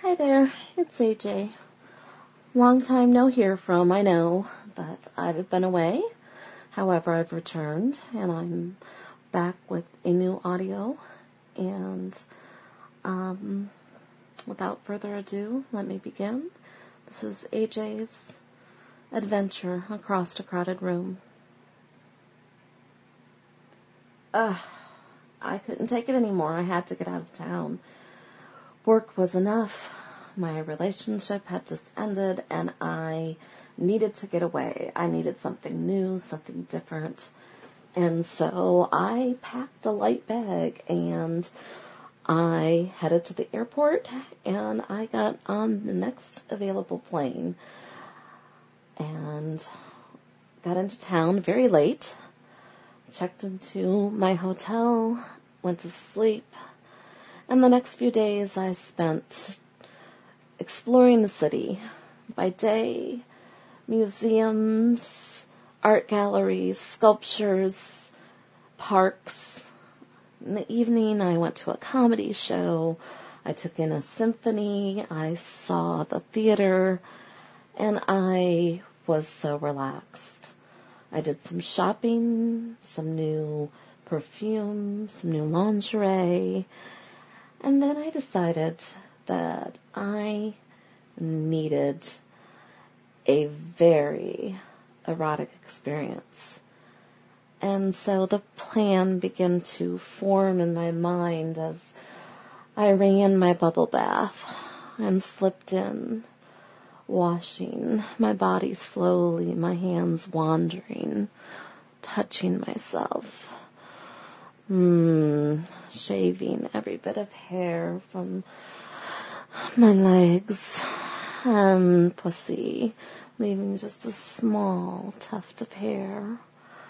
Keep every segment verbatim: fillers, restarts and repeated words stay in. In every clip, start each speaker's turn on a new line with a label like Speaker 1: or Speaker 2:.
Speaker 1: Hi there, it's A J. Long time no hear from, I know, but I've been away. However, I've returned, and I'm back with a new audio. And um, without further ado, let me begin. This is A J's adventure across a crowded room. Ugh, I couldn't take it anymore. I had to get out of town. Work was enough. My relationship had just ended, and I needed to get away. I needed something new, something different. And so I packed a light bag, and I headed to the airport, and I got on the next available plane and got into town very late, checked into my hotel, went to sleep. And the next few days I spent exploring the city. By day, museums, art galleries, sculptures, parks. In the evening, I went to a comedy show. I took in a symphony. I saw the theater. And I was so relaxed. I did some shopping, some new perfume, some new lingerie. And then I decided that I needed a very erotic experience. And so the plan began to form in my mind as I ran my bubble bath and slipped in, washing my body slowly, my hands wandering, touching myself. Hmm, shaving every bit of hair from my legs and pussy, leaving just a small tuft of hair.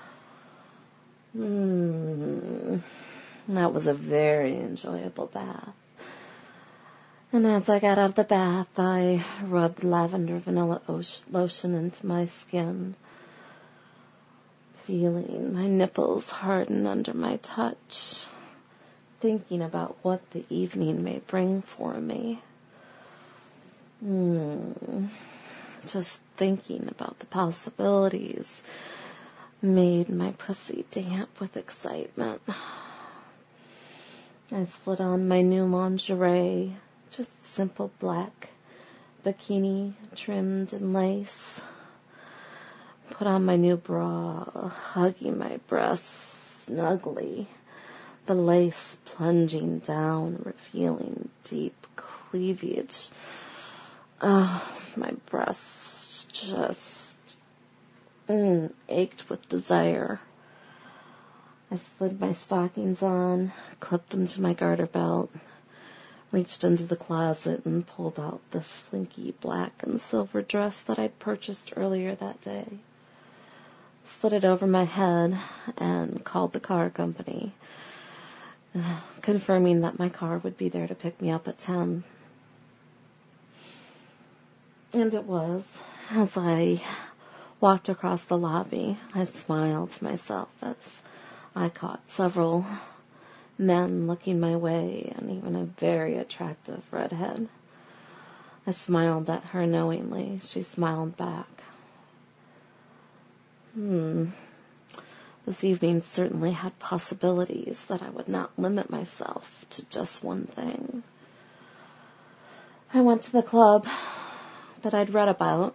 Speaker 1: Hmm, that was a very enjoyable bath. And as I got out of the bath, I rubbed lavender vanilla lotion into my skin, feeling my nipples harden under my touch, thinking about what the evening may bring for me. Hmm. Just thinking about the possibilities made my pussy damp with excitement. I slid on my new lingerie, just simple black bikini trimmed in lace. Put on my new bra, hugging my breasts snugly, the lace plunging down, revealing deep cleavage. Oh, my breasts just mm, ached with desire. I slid my stockings on, clipped them to my garter belt, reached into the closet and pulled out the slinky black and silver dress that I'd purchased earlier that day. Slid it over my head and called the car company, uh, confirming that my car would be there to pick me up at ten. And it was. As I walked across the lobby, I smiled to myself as I caught several men looking my way and even a very attractive redhead. I smiled at her knowingly. She smiled back. Hmm. This evening certainly had possibilities that I would not limit myself to just one thing. I went to the club that I'd read about.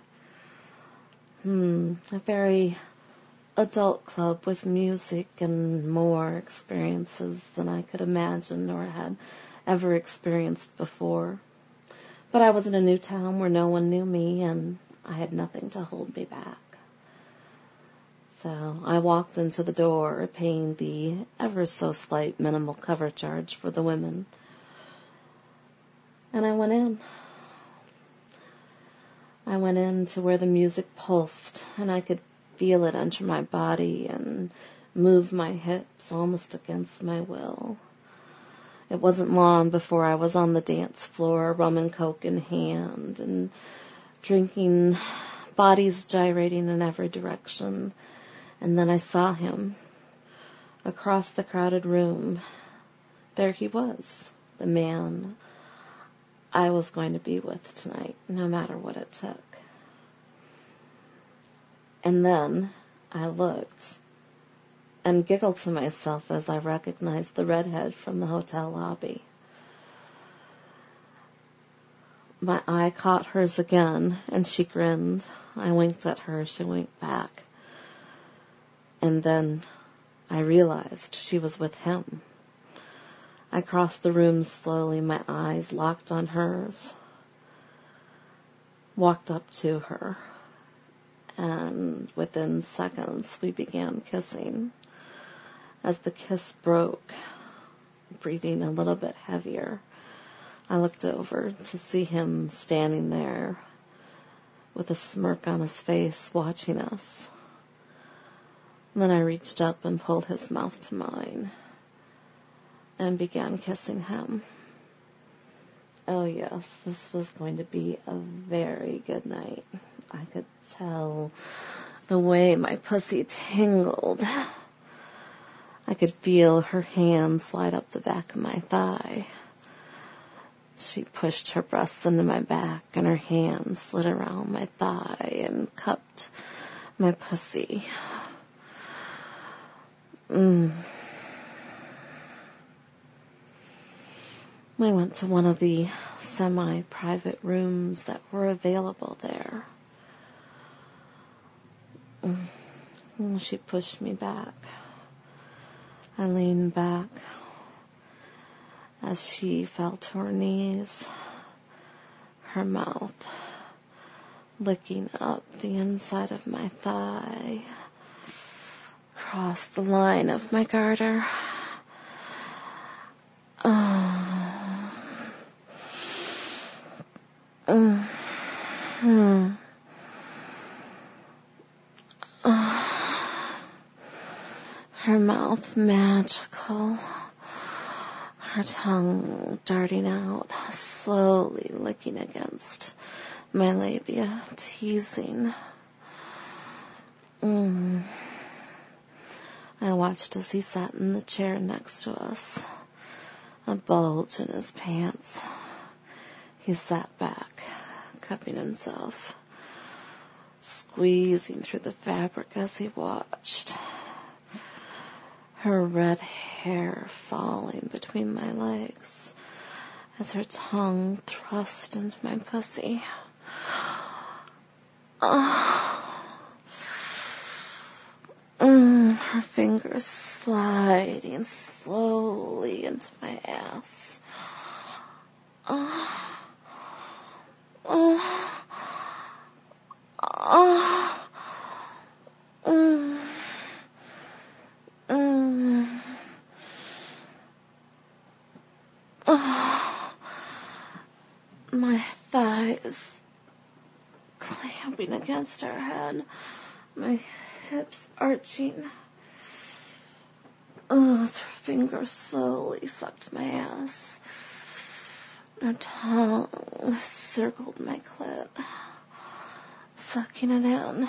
Speaker 1: Hmm. A very adult club with music and more experiences than I could imagine or had ever experienced before. But I was in a new town where no one knew me, and I had nothing to hold me back. So I walked into the door, paying the ever so slight minimal cover charge for the women. And I went in. I went in to where the music pulsed, and I could feel it enter my body and move my hips almost against my will. It wasn't long before I was on the dance floor, rum and coke in hand, and drinking, bodies gyrating in every direction. And then I saw him across the crowded room. There he was, the man I was going to be with tonight, no matter what it took. And then I looked and giggled to myself as I recognized the redhead from the hotel lobby. My eye caught hers again, and she grinned. I winked at her, she winked back. And then I realized she was with him. I crossed the room slowly, my eyes locked on hers. Walked up to her, and within seconds we began kissing. As the kiss broke, breathing a little bit heavier, I looked over to see him standing there with a smirk on his face, watching us. And then I reached up and pulled his mouth to mine and began kissing him. Oh yes, this was going to be a very good night. I could tell the way my pussy tingled. I could feel her hand slide up the back of my thigh. She pushed her breasts into my back, and her hand slid around my thigh and cupped my pussy. Mm. We went to one of the semi-private rooms that were available there. Mm. She pushed me back. I leaned back as she fell to her knees, her mouth licking up the inside of my thigh, across the line of my garter. Oh. Mm-hmm. Oh. Her mouth magical. Her tongue darting out, slowly licking against my labia, teasing. Mm. I watched as he sat in the chair next to us, a bulge in his pants. He sat back, cupping himself, squeezing through the fabric as he watched. Her red hair falling between my legs as her tongue thrust into my pussy. Oh. Mm, her fingers sliding slowly into my ass. Oh. Oh. Oh. Mm. Mm. Oh. My thighs clamping against her head, my hips arching. Oh, as her fingers slowly fucked my ass. Her tongue circled my clit, sucking it in.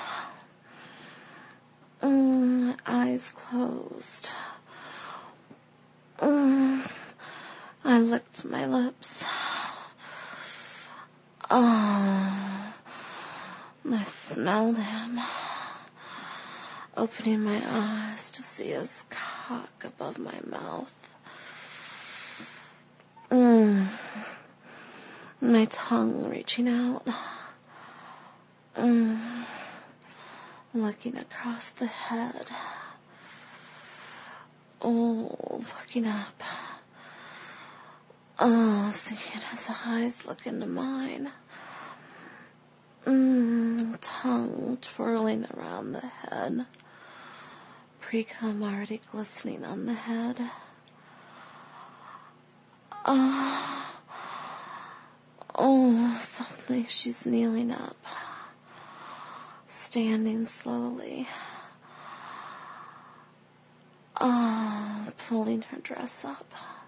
Speaker 1: Mm, my eyes closed. Mm, I licked my lips. Oh, I smelled him, opening my eyes to see his cock above my mouth. Mm, my tongue reaching out. Mm, looking across the head. Oh, looking up. Oh, seeing his eyes look into mine. Mm, tongue twirling around the head. Pre-cum already glistening on the head. Oh, oh, suddenly she's kneeling up. Standing slowly. Oh, pulling her dress up.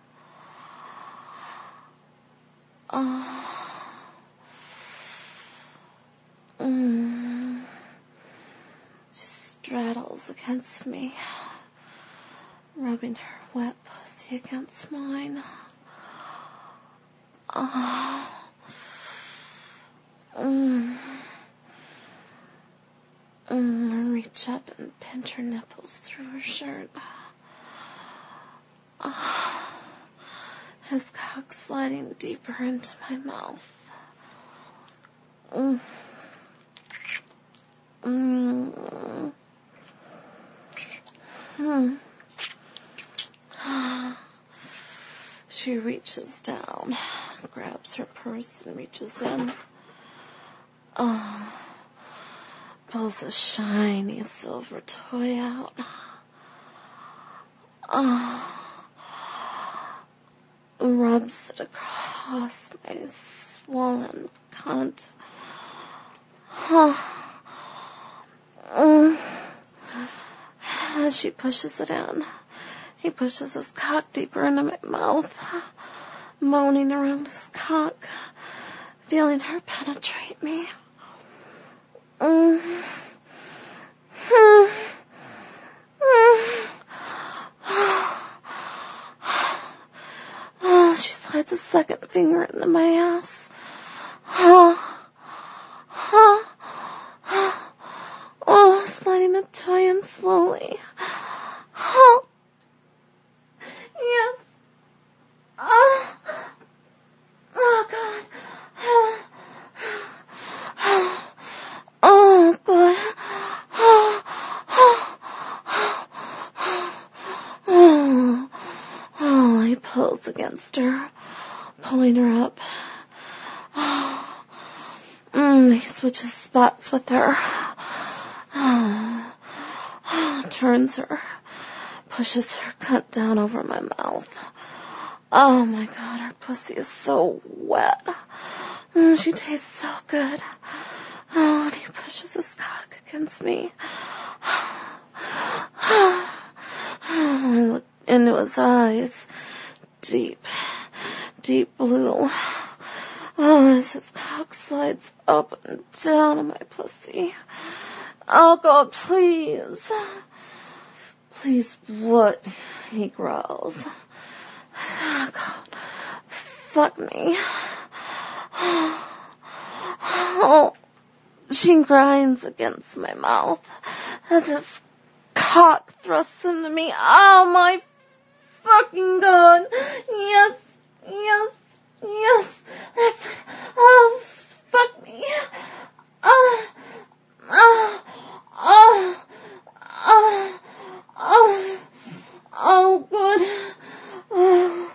Speaker 1: Oh. Mm. She straddles against me, rubbing her wet pussy against mine. Oh. Mm. Mm, reach up and pinch her nipples through her shirt. Oh, his cock sliding deeper into my mouth. Mm. Mm. Mm. She reaches down, grabs her purse and reaches in. Oh, pulls a shiny silver toy out. Oh, rubs it across my swollen cunt. Oh. Mm. As she pushes it in, he pushes his cock deeper into my mouth, moaning around his cock, feeling her penetrate me. Mm. Mm. Mm. Oh, she slides a second finger into my ass. Oh, oh, oh, sliding the toy in slowly. Oh, yes. Oh, oh God. Oh, oh God. Oh, oh, oh, he pulls against her, pulling her up. Oh, mm, he switches spots with her. Oh, oh, turns her, pushes her cunt down over my mouth. Oh my God, her pussy is so wet. Mm, she tastes so good. Oh, and he pushes his cock against me. I look into his eyes, deep, deep blue. Oh, as his cock slides up and down on my pussy. Oh God, please. Please, what? He growls. Oh God, fuck me. Oh, she grinds against my mouth as his cock thrusts into me. Oh my fucking God. Yes, yes, yes. That's it. Oh, fuck me. Oh, oh, oh, oh, oh, oh, good. Oh,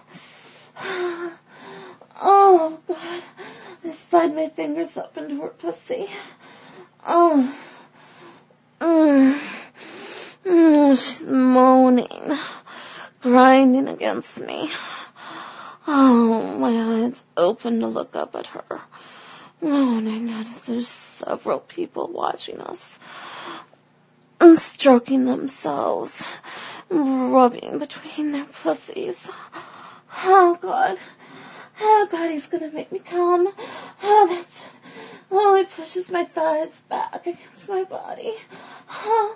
Speaker 1: oh, God. I slide my fingers up into her pussy. Oh, mm, mm, she's moaning, grinding against me. Oh, my eyes open to look up at her. Oh, and I notice there's several people watching us and stroking themselves, rubbing between their pussies. Oh, God. Oh, God, he's gonna make me come. Oh, that's it. Oh, he pushes my thighs back against my body. Oh,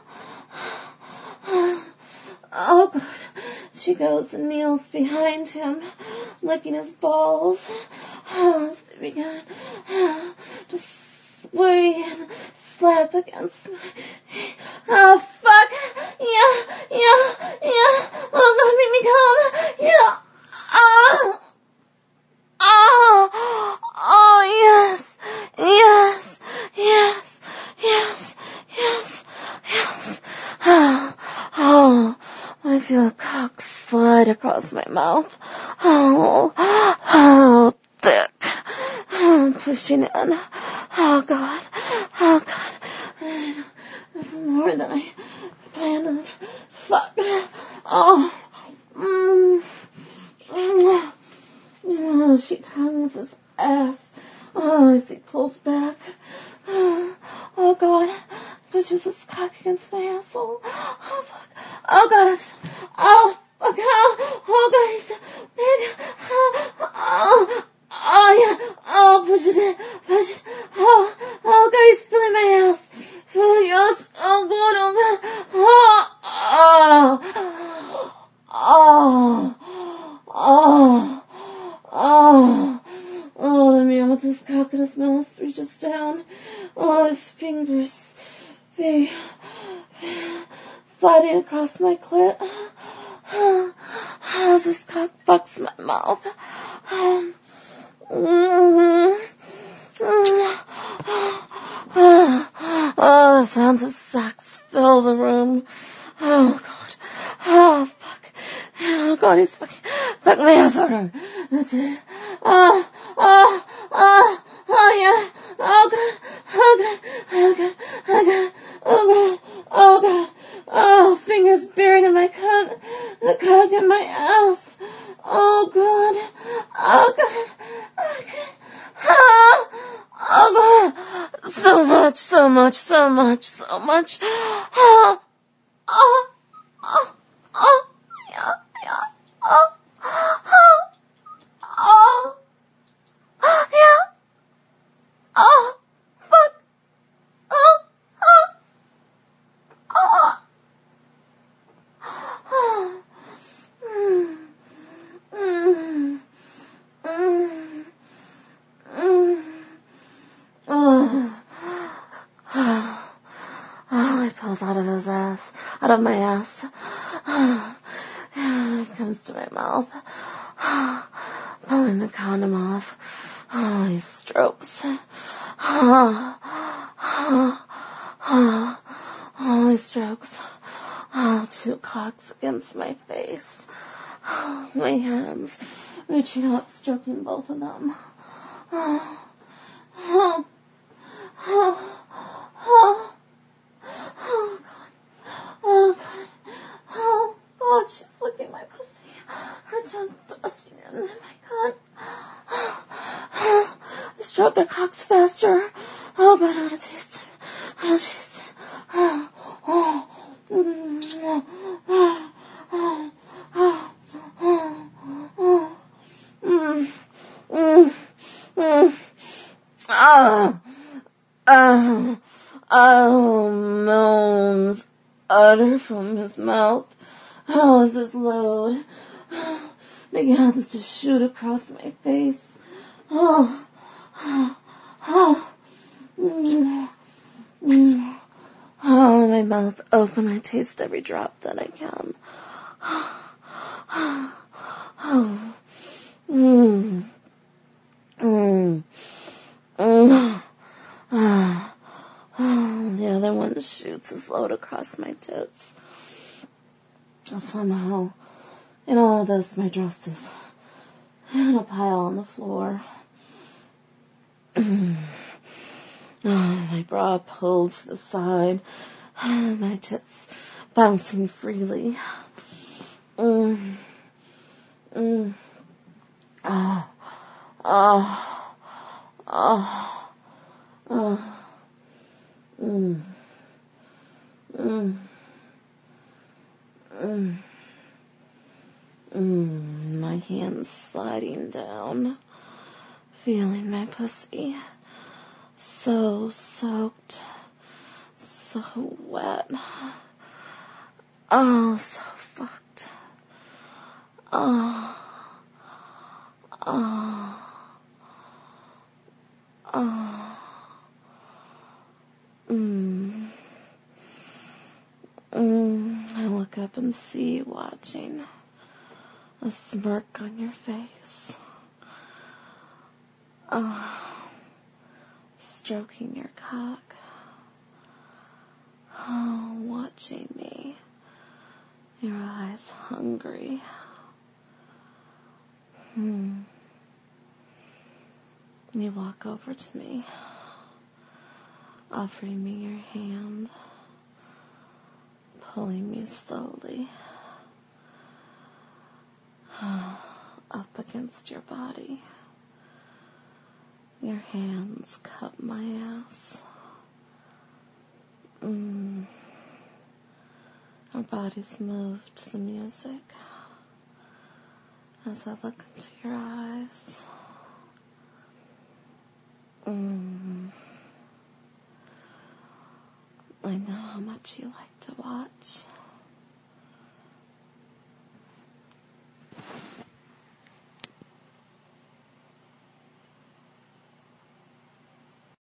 Speaker 1: oh, oh God. She goes and kneels behind him, licking his balls. Oh, as they begin to sway and slap against me. Oh, fuck. Yeah, yeah, yeah. Oh, God, make me come. Yeah. Oh. Oh, oh, yes, yes, yes, yes, yes, yes. Oh, oh, I feel a cock slide across my mouth. Oh, oh, thick. I'm pushing in. Oh, God, oh, God. This is more than I planned on. Fuck. Oh, mm, mm. Oh, she tongues his ass. Oh, as he pulls back. Oh, God. Pushes his cock against my asshole. Oh, fuck. Oh, God. It's, oh, fuck. Oh, oh, God. He's so big. Oh, oh, yeah. Oh, push it in. Push it. Oh, oh, God. He's filling my ass. Oh, yes. Oh, God. Oh, God. Oh, oh, oh, oh. Oh, let me with his cock in his mouth, reaches down. Oh, his fingers, they, sliding across my clit. As his cock fucks my mouth. Oh, the sounds of sex fill the room. Oh, God. Oh, fuck. Oh, God, he's fucking, fuck my ass harder. That's it. Oh, oh, oh, oh, yeah. Oh, God. Oh, God. Oh, God. Oh, God. Oh, God. Oh, God. Oh, fingers buried in my cunt. The cock in my ass. Oh, God. Oh, God. Oh, God. Oh, oh, God. So much, so much, so much, so much. Oh, oh, oh, oh, yeah, yeah, oh, oh, oh, yeah, oh, fuck, oh, oh, oh, oh, mm, mm, mm, mm, oh. Oh, he pulls out of his ass, out of my ass. He comes to my mouth, pulling the condom off. Oh, he strokes. Oh, he strokes. Oh, two cocks against my face. Oh, my hands reaching up, stroking both of them. Oh, oh, oh, oh. Oh, God. Oh, God. Oh, God, she's licking my pussy. Her tongue thrusting into my cunt. I stroke their cocks faster. Oh, God, I want to taste it. I want to taste it. Oh, oh, mm, oh, oh, oh, oh, oh, mm, mm, mm, oh, oh. Oh, moans utter from his mouth. Oh, as his load begins to shoot across my face. Oh, oh, oh, mm, mm. Oh, my mouth open. I taste every drop that I can. Oh, mm, mm, mm. Oh. Oh, the other one shoots his load across my tits. Somehow, in all of this, my dress is in a pile on the floor. Oh, my bra pulled to the side. My tits bouncing freely. Mm. Mm. Oh. Oh. Oh. Oh. Mm. Mm. Mm. Mm. My hands sliding down, feeling my pussy so soaked, so wet. Oh, so fucked. Oh. Oh. Oh. Mm. Mm. I look up and see you watching. A smirk on your face. Oh. Stroking your cock. Oh, watching me. Your eyes hungry. Hmm. You walk over to me, offering me your hand, pulling me slowly up against your body. Your hands cup my ass. Mm. Our bodies move to the music as I look into your eyes. Mm. I know how much you like to watch.